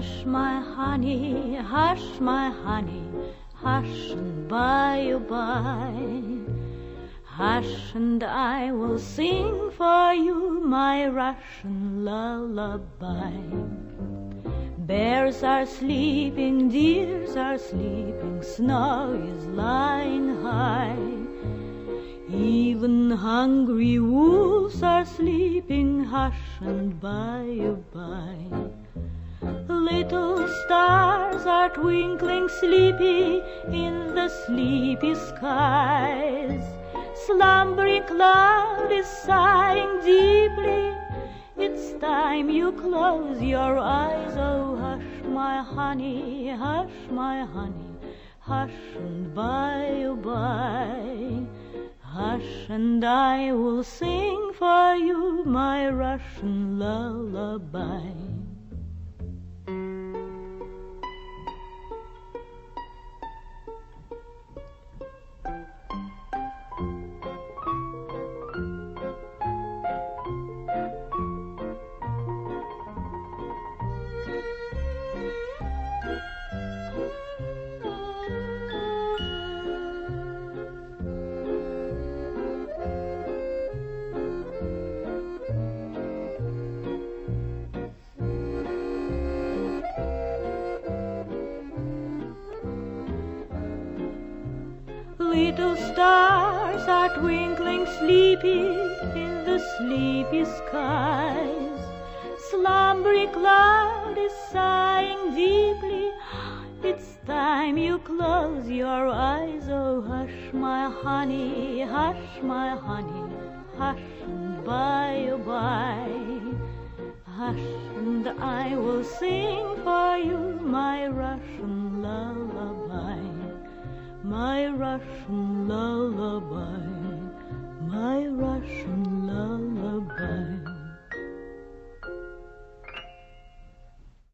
Hush, my honey, hush, my honey, hush, and by. Hush, and I will sing for you my Russian lullaby. Bears are sleeping, deers are sleeping, snow is lying high. Even hungry wolves are sleeping, hush, and by. Little stars are twinkling sleepy in the sleepy skies. Slumbering cloud is sighing deeply, it's time you close your eyes. Oh, hush, my honey, hush, my honey, hush, and by. Hush, and I will sing for you my Russian lullaby. Little stars are twinkling sleepy in the sleepy skies. Slumbering cloud is sighing deeply, it's time you close your eyes. Oh, hush, my honey, hush, my honey, hush, and by. Hush, and I will sing for you my Russian lullaby, my Russian lullaby.